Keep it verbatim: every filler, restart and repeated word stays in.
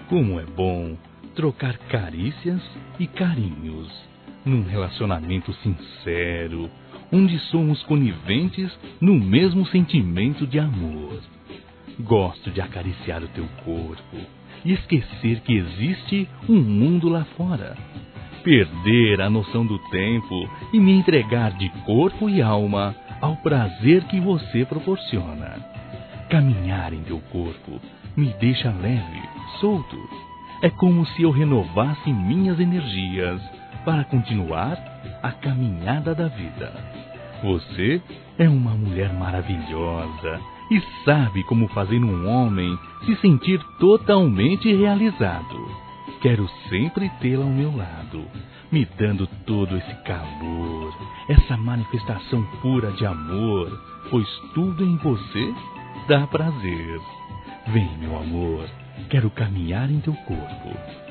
Como é bom trocar carícias e carinhos num relacionamento sincero, onde somos coniventes no mesmo sentimento de amor. Gosto de acariciar o teu corpo e esquecer que existe um mundo lá fora. Perder a noção do tempo e me entregar de corpo e alma ao prazer que você proporciona. Caminhar em teu corpo me deixa leve, solto. É como se eu renovasse minhas energias para continuar a caminhada da vida. Você é uma mulher maravilhosa e sabe como fazer um homem se sentir totalmente realizado. Quero sempre tê-la ao meu lado, me dando todo esse calor, essa manifestação pura de amor, pois tudo em você dá prazer. Vem, meu amor, quero caminhar em teu corpo.